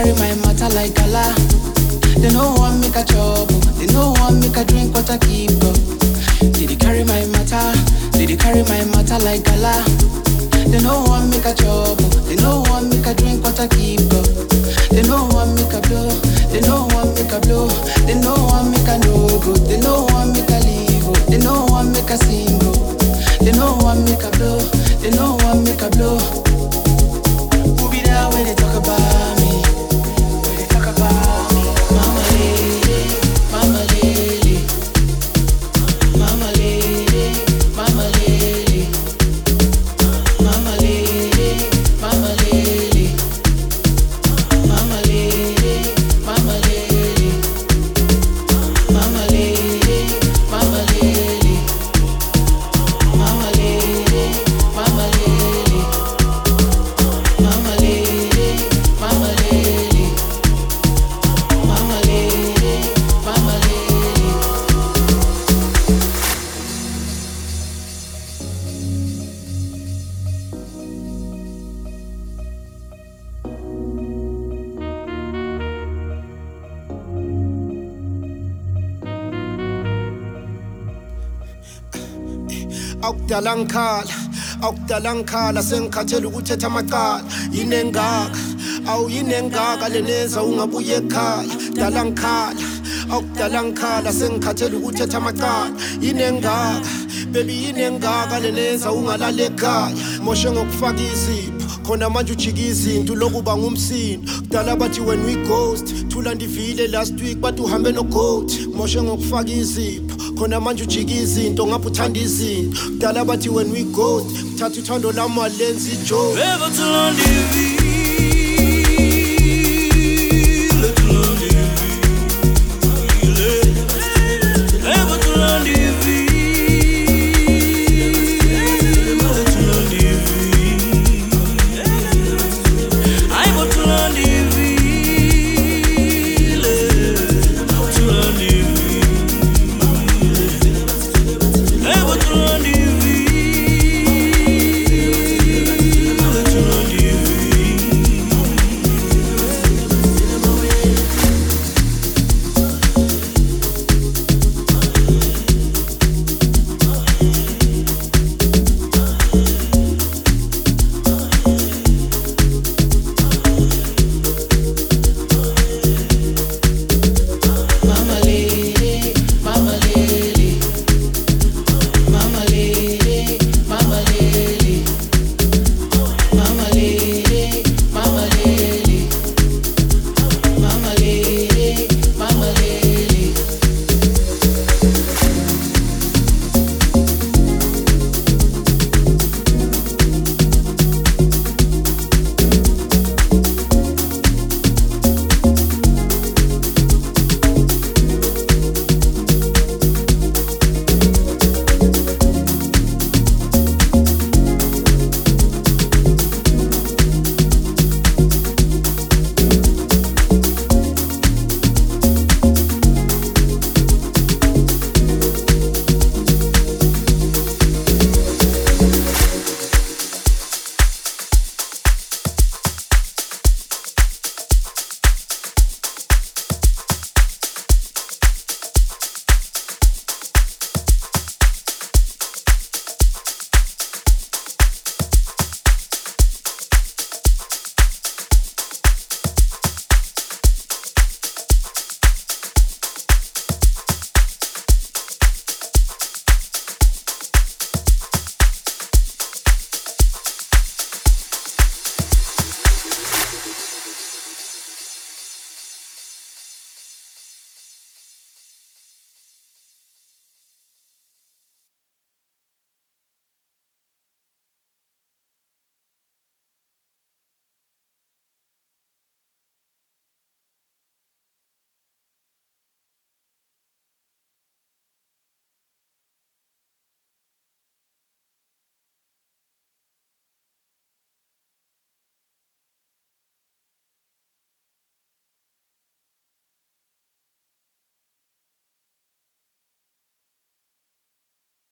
carry my matter like gala. They know one make a chop, they know one make a drink what I keep up. Did they carry my matter? Did they carry my matter like gala? They know one make a chop, they know one make a drink what I keep up. They know one make a blow, they know one make a blow, they know one make a no go, they know one make a leave, they know one make a single, they know one make a blow, they know one make a blow. Who be there when they talk about me? When they talk about me? Mama lady, mama lady, mama lady, mama lady, mama lady, mama lady, mama lady, mama lady, mama lady, mama lady, mama lady, mama lady, mama lady, mama lady, mama lady, mama lady. awukudalankhala sengikhathela ukuthetha amacala yinengaka awuyinengaka leneza ungabuye ekhaya awukudalankhala sengikhathela ukuthetha amacala yinengaka baby yinengaka leneza ungalala ekhaya moshe ngokufaka izipho khona manje ujika izinto lokuba ngumsindo kudala bathi when we ghost thula ndivile last week bathi uhambe no-goat moshe ngokufaka izipho khona manje ujika izinto ngapha uthanda izinto kudala bathi when we ghost kuthatha uthando lami walenza ijoke.